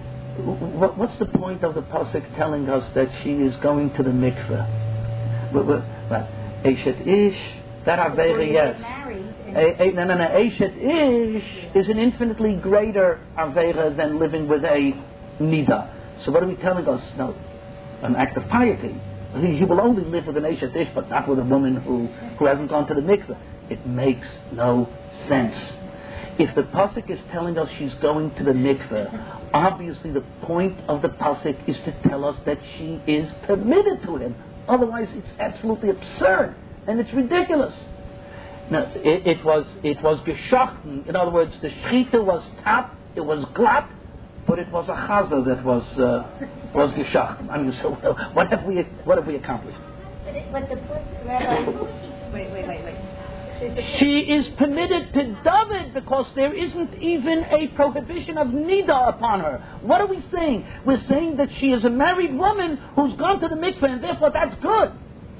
What, what's the point of the pasuk telling us that she is going to the mikveh? What, what, what? Eshet Ish, that Avera, yes. A, a, no, no, no. Eshet Ish is an infinitely greater Avera than living with a Nida. So what are we telling us? No, an act of piety. He, he will only live with an Eshet Ish, but not with a woman who, who hasn't gone to the mikveh. It makes no sense. If the pasuk is telling us she's going to the mikveh, obviously the point of the pasuk is to tell us that she is permitted to him. Otherwise, it's absolutely absurd and it's ridiculous. Now, it, it was it was geschachten. In other words, the shechita was tap, it was glatt, but it was a chaza that was uh, was geschachten. I mean, so uh, what have we what have we accomplished? But, it, but the Rabbi, wait, wait, wait, wait. She is permitted to David because there isn't even a prohibition of nida upon her. What are we saying? We're saying that she is a married woman who's gone to the mikveh, and therefore that's good.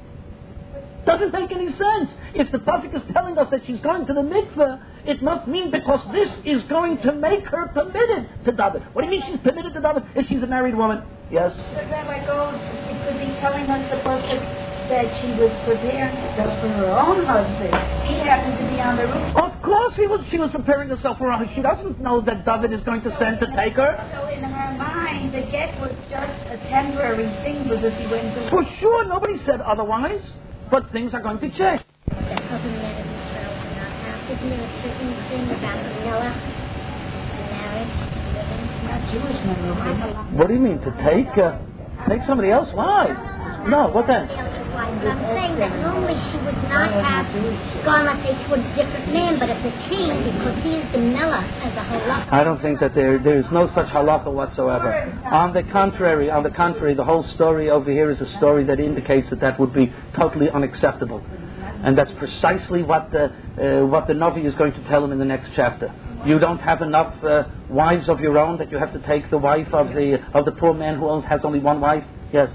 Doesn't make any sense. If the pasuk is telling us that she's going to the mikveh, it must mean because this is going to make her permitted to David. What do you mean she's permitted to David if she's a married woman? Yes? But Rabbi Gold, it could be telling us the pasuk that she was preparing herself for her own husband. He happened to be on the roof. Of course he was, she was preparing herself for her. She doesn't know that David is going to send to take her. So in her mind, the get was just a temporary thing because he went to... For sure, nobody said otherwise. But things are going to change. That husband met in Israel and not have. Isn't there a certain thing about Noah and marriage, living? Not Jewish men. What do you mean, to take uh, take somebody else's wife? No, what then? I'm saying that normally she would not have gone, let's say, to a different man, but it's a king because he is the Mela as a halacha. I don't think that there there is no such halacha whatsoever. On the contrary, on the contrary, the whole story over here is a story that indicates that that would be totally unacceptable, and that's precisely what the uh, what the Navi is going to tell him in the next chapter. You don't have enough uh, wives of your own that you have to take the wife of the of the poor man who has only one wife. Yes.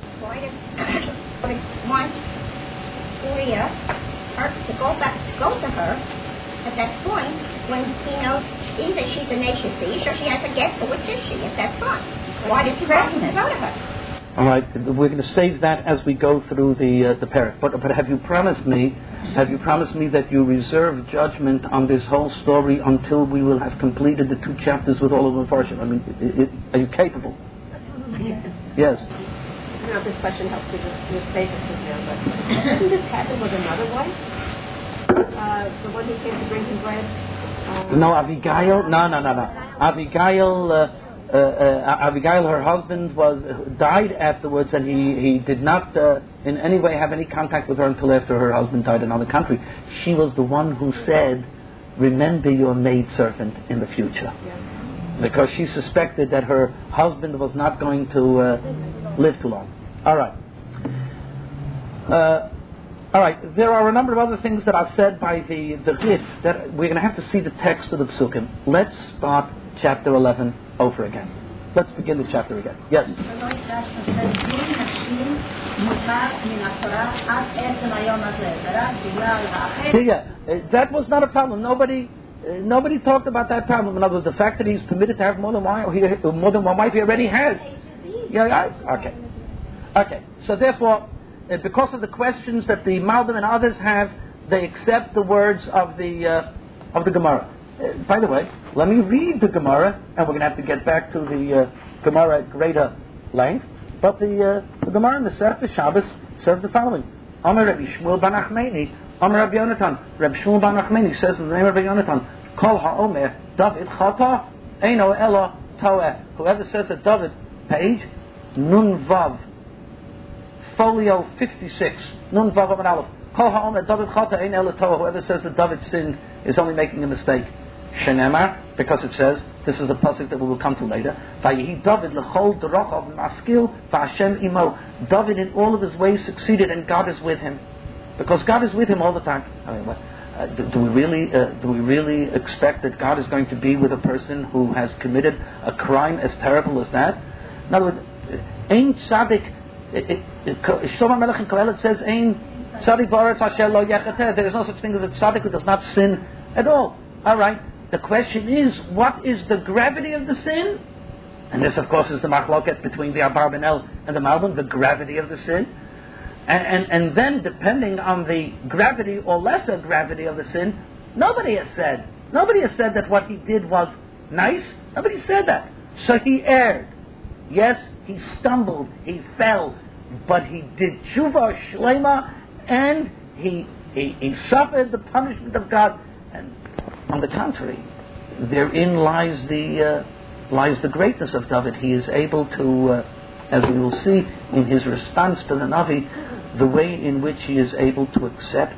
Want Uriah her to go back to go to her at that point when he knows either she's a nation thief or she has a get, so which is she at that point? Why did he go to go to her? All right, we're going to save that as we go through the uh, the parak. But but have you promised me? Have you promised me that you reserve judgment on this whole story until we will have completed the two chapters with all of the Farshim? I mean, it, it, are you capable? Yes. I don't know if this question helps you with favoritism now, but didn't this happen with another wife? Uh, the one who came to bring him bread? Uh, no, Abigail. No, no, no, no. Abigail. Uh, uh, uh, Abigail, her husband, was died afterwards, and he he did not uh, in any way have any contact with her until after her husband died in another country. She was the one who said, "Remember your maidservant in the future," yeah. because she suspected that her husband was not going to uh, live too long. All right. Uh, all right. There are a number of other things that are said by the the Rif that we're going to have to see the text of the Psukim. Let's start chapter eleven over again. Let's begin the chapter again. Yes. Yeah, uh, that was not a problem. Nobody, uh, nobody talked about that problem. In other words, the fact that he's permitted to have more than one, he, more than one wife, he already has. Yeah, right. Okay. Okay. So therefore, uh, because of the questions that the Malbim and others have, they accept the words of the uh, of the Gemara. Uh, by the way, let me read the Gemara, and we're going to have to get back to the uh, Gemara at greater length. But the, uh, the Gemara in the Sefer Shabbos says the following: Amar Rabbi Shmuel ben Achmeni, Amar Rabbi Yonatan. Rabbi Shmuel ben Achmeni says in the name of Rabbi Yonatan, Kol ha'omer David chata eino ela toeh. Whoever says that David, page Nun Vav, folio fifty-six, Nun Vav and Aleph. Kol ha'omer David chata eino ela toeh. Whoever says that David sinned is only making a mistake. Shenemar, because it says, this is a pasuk that we will come to later. Vayihi David lechol derachav maskil v'Hashem imo. David in all of his ways succeeded, and God is with him, because God is with him all the time. I mean, what, uh, do, do we really uh, do we really expect that God is going to be with a person who has committed a crime as terrible as that? In other words, Ein tzaddik. Shlomo Melech in Kohelet says, Ein tzaddik ba'aretz asher lo yechateh. There is no such thing as a tzaddik who does not sin at all. All right. The question is, what is the gravity of the sin? And this, of course, is the machloket between the Abarbanel and the Malbim, the gravity of the sin. And, and, and then, depending on the gravity or lesser gravity of the sin, nobody has said. Nobody has said that what he did was nice. Nobody said that. So he erred. Yes, he stumbled, he fell, but he did tshuva shlema, and he, he, he suffered the punishment of God. And on the contrary, therein lies the uh, lies the greatness of David. He is able to, uh, as we will see in his response to the Navi, the way in which he is able to accept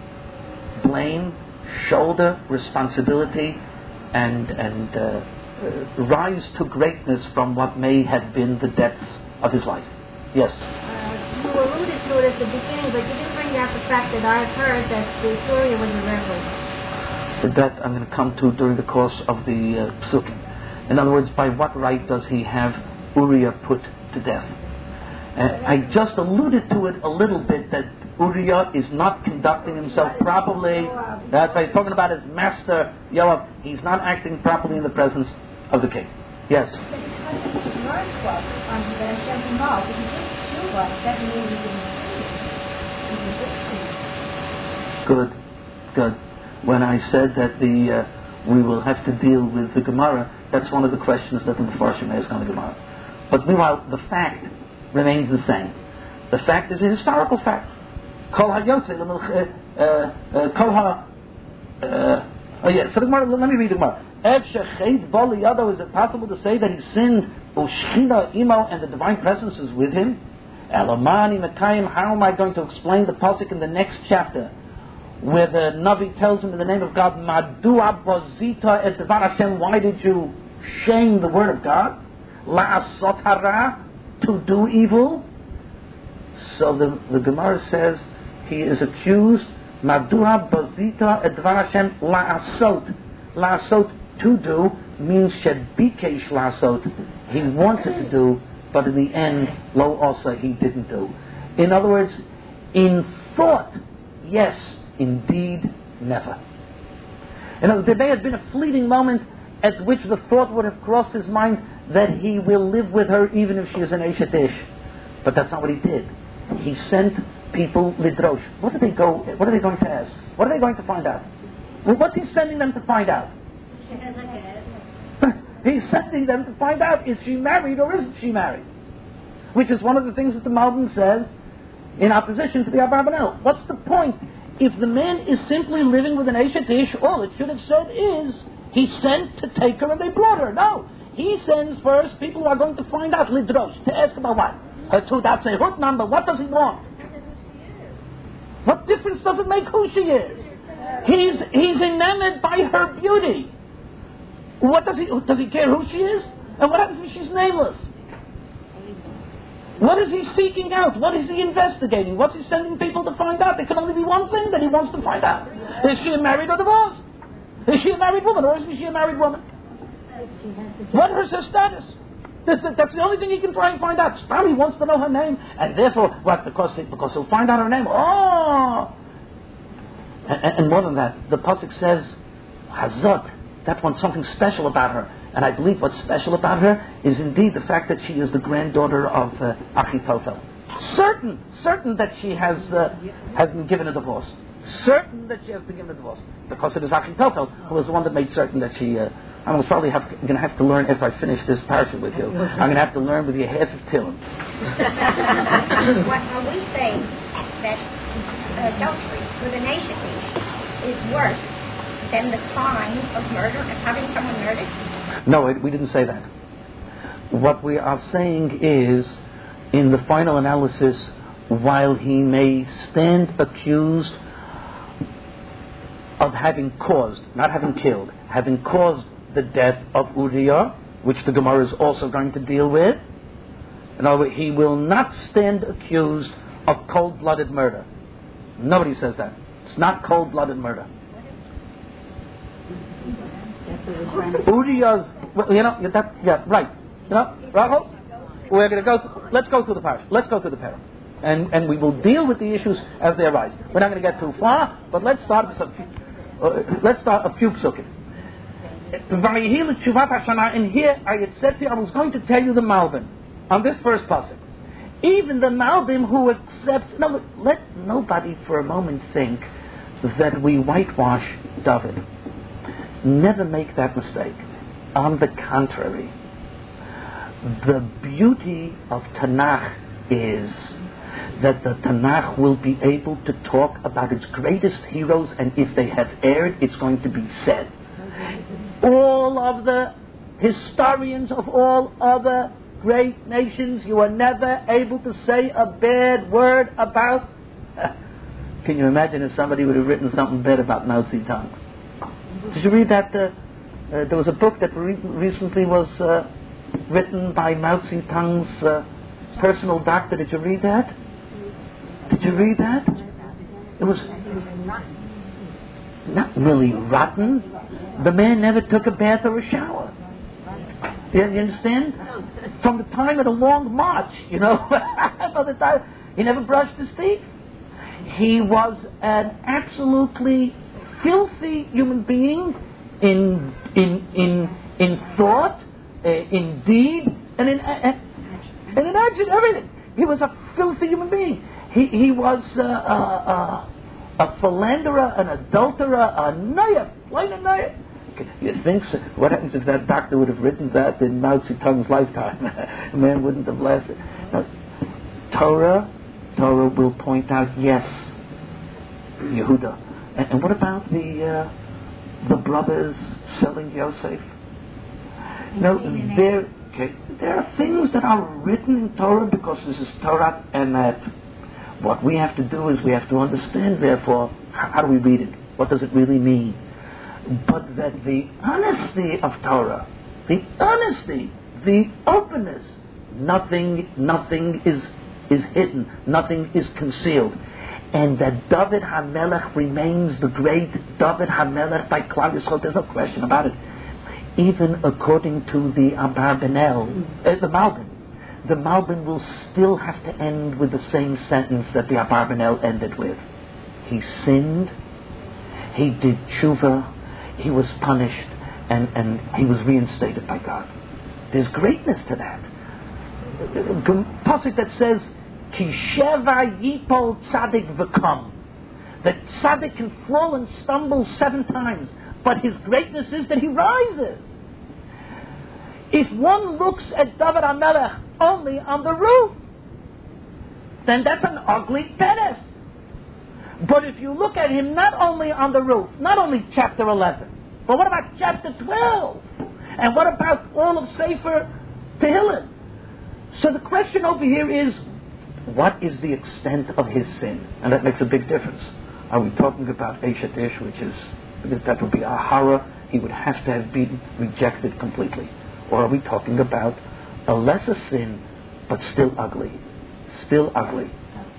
blame, shoulder responsibility, and and uh, uh, rise to greatness from what may have been the depths of his life. Yes. Uh, you alluded to it at the beginning, but you didn't bring out the fact that I've heard that the Surya was a reverend. That I'm going to come to during the course of the uh, Psukim. In other words, by what right does he have Uriah put to death? Uh, I just alluded to it a little bit, that Uriah is not conducting himself properly. That's why he's talking about his master, Yoav. He's not acting properly in the presence of the king. Yes? Good, good. When I said that the uh, we will have to deal with the Gemara, that's one of the questions that the Mefarshim ask on the Gemara. But meanwhile, the fact remains the same. The fact is a historical fact. Kol ha-yotze, kol ha... Oh yes, so the Gemara, let me read the Gemara. Ev shechet bo liyado, is it possible to say that he sinned, u'shchina imo, and the divine presence is with him? Elamani mekayim, how am I going to explain the pasuk in the next chapter, where the Navi tells him in the name of God, Madua bozita et devar Hashem, why did you shame the word of God? La'asot hara, to do evil. So the, the Gemara says he is accused, Madua bozita et devar Hashem, la'asot. La'asot, to do, means shebikesh la'asot. He wanted to do, but in the end, lo also, he didn't do. In other words, in thought, yes. Indeed, never. And there may have been a fleeting moment at which the thought would have crossed his mind that he will live with her even if she is an Eshet Ish. But that's not what he did. He sent people lidrosh. What are they go? What are they going to ask? What are they going to find out? Well, what's he sending them to find out? He's sending them to find out, is she married or isn't she married? Which is one of the things that the Malbim says in opposition to the Abarbanel. What's the point? If the man is simply living with an Eshet Ish, all it should have said is, he sent to take her and they brought her. No. He sends first people who are going to find out, lidrosh, to ask about what? Her Tudat Zehut number. What does he want? What difference does it make who she is? He's he's enamored by her beauty. What does he does he care who she is? And what happens if she's nameless? What is he seeking out? What is he investigating? What's he sending people to find out? There can only be one thing that he wants to find out. Is she married or divorced? Is she a married woman or isn't she a married woman? What is her status? That's the, that's the only thing he can try and find out. Stam, he wants to know her name, and therefore, what? Because he, because he'll find out her name. Oh, and, and more than that, the pasuk says, Hazot. That wants something special about her, and I believe what's special about her is indeed the fact that she is the granddaughter of uh, Achitophel. Certain, certain that she has uh, has been given a divorce. Certain that she has been given a divorce because it is Achitophel who was the one that made certain that she. Uh, I'm going to probably have going to have to learn after I finish this parasha with you. I'm going to have to learn with you half of Tehillim. What are we saying that adultery with a nation is worse than the crime of murder and having someone murdered? No, it, we didn't say that. What we are saying is, in the final analysis, while he may stand accused of having caused, not having killed, having caused the death of Uriah, which the Gemara is also going to deal with. In other words, he will not stand accused of cold-blooded murder. Nobody says that. It's not cold-blooded murder. Uriah's, well, you know, that, yeah, right. You know, Rachel, we're going to go. Through, let's go through the parish. Let's go through the parah, and and we will deal with the issues as they arise. We're not going to get too far, but let's start with some. Uh, let's start a few psukim. And here I had said to you, I was going to tell you the Malbim on this first pasuk. Even the Malbim who accepts, no, let nobody for a moment think that we whitewash David. Never make that mistake. On the contrary, the beauty of Tanakh is that the Tanakh will be able to talk about its greatest heroes, and if they have erred, it's going to be said. All of the historians of all other great nations, you are never able to say a bad word about. Can you imagine if somebody would have written something bad about Mao Zedong? Did you read that? Uh, uh, there was a book that re- recently was uh, written by Mao Zedong's uh, personal doctor. Did you read that? Did you read that? It was not really rotten. The man never took a bath or a shower. You, you understand? From the time of the long march, you know, from the time, he never brushed his teeth. He was an absolutely filthy human being in in in in thought, uh, in deed, and in uh, and in action, everything. He was a filthy human being. He he was uh, uh, uh, a philanderer, an adulterer, a nayah, plain a nayah. You think so? What happens if that doctor would have written that in Mao Zedong's lifetime? The man wouldn't have lasted. Now, Torah, Torah will point out, yes, Yehuda. And, and what about the uh, the brothers selling Yosef? No, there, okay, there are things that are written in Torah because this is Torah Emet. What we have to do is we have to understand, therefore, how, how do we read it? What does it really mean? But that the honesty of Torah, the honesty, the openness, nothing, nothing is is hidden, nothing is concealed, and that David HaMelech remains the great David HaMelech by Klal Yisrael. There's no question about it. Even according to the Abarbanel, uh, the Malbim, the Malbim will still have to end with the same sentence that the Abarbanel ended with. He sinned, he did tshuva, he was punished, and, and he was reinstated by God. There's greatness to that. pasuk that says, Ki sheva yipol tzaddik v'kam. That tzaddik can fall and stumble seven times, but his greatness is that he rises. If one looks at David HaMelech only on the roof, then that's an ugly penis. But if you look at him not only on the roof, not only chapter eleven, but what about chapter twelve? And what about all of Sefer Tehillim? So the question over here is, what is the extent of his sin? And that makes a big difference. Are we talking about Eshet Ish, which is, because that would be a horror, he would have to have been rejected completely. Or are we talking about a lesser sin, but still ugly? Still ugly.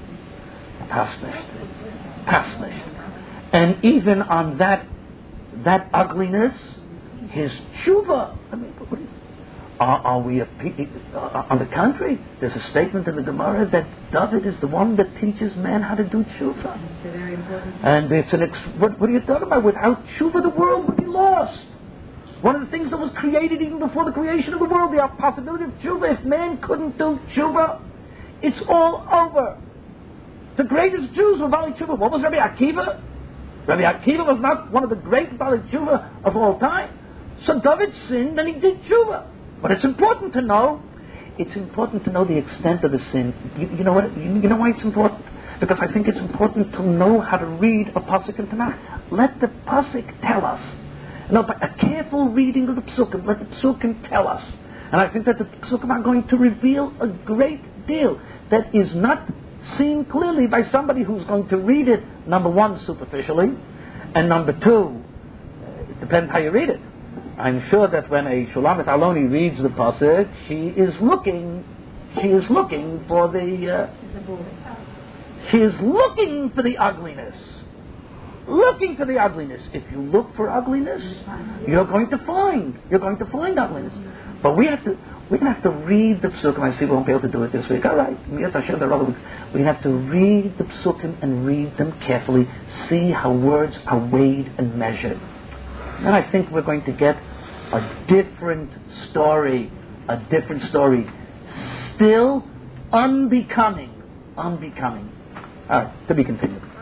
Pasnish. Pasnish. And even on that that ugliness, his tshuva. I mean, what do you, are, are we a, uh, on the contrary? There's a statement in the Gemara that David is the one that teaches man how to do tshuva. It's very important. And it's an ex- what, what are you talking about? Without tshuva, the world would be lost. One of the things that was created even before the creation of the world, the possibility of tshuva. If man couldn't do tshuva, it's all over. The greatest Jews were Bali Tshuva. What was Rabbi Akiva? Rabbi Akiva was not one of the great Bali Tshuva of all time. So David sinned and he did tshuva. But it's important to know, it's important to know the extent of the sin. You, you know what? You, you know why it's important? Because I think it's important to know how to read a pasuk in Tanakh. Let the pasuk tell us. No, but a careful reading of the psukim, let the psukim tell us. And I think that the psukim are going to reveal a great deal that is not seen clearly by somebody who's going to read it, number one, superficially, and number two, it depends how you read it. I'm sure that when a Shulamit Aloni reads the pasuk, she is looking, she is looking for the, uh, she is looking for the ugliness. Looking for the ugliness. If you look for ugliness, you're going to find. You're going to find ugliness. But we have to. We have to read the psukim. I see we won't be able to do it this week. All right. Yes, I share the other week. We have to read the psukim and read them carefully. See how words are weighed and measured. And I think we're going to get a different story. A different story. Still unbecoming. Unbecoming. All right. To be continued.